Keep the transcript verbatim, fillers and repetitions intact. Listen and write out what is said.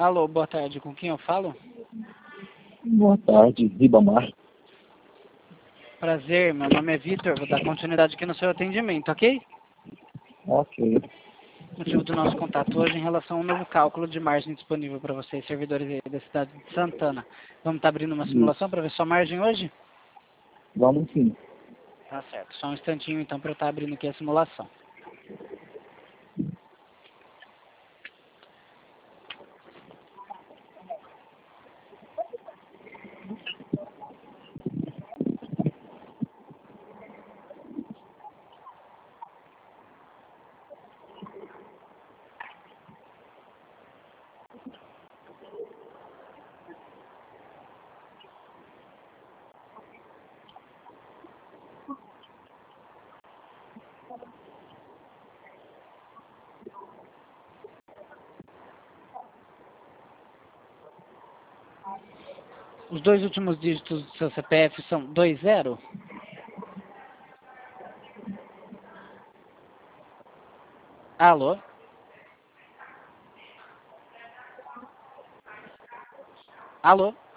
Alô, boa tarde. Com quem eu falo? Boa tarde, Ribamar. Prazer, meu nome é Vitor. Vou dar continuidade aqui no seu atendimento, ok? Ok. O motivo do nosso contato hoje é em relação a um novo cálculo de margem disponível para vocês, servidores aí da cidade de Santana. Vamos estar abrindo uma simulação para ver sua margem hoje? Vamos sim. Tá certo. Só um instantinho então para eu estar abrindo aqui a simulação. Os dois últimos dígitos do seu C P F são dois zero? Alô? Alô?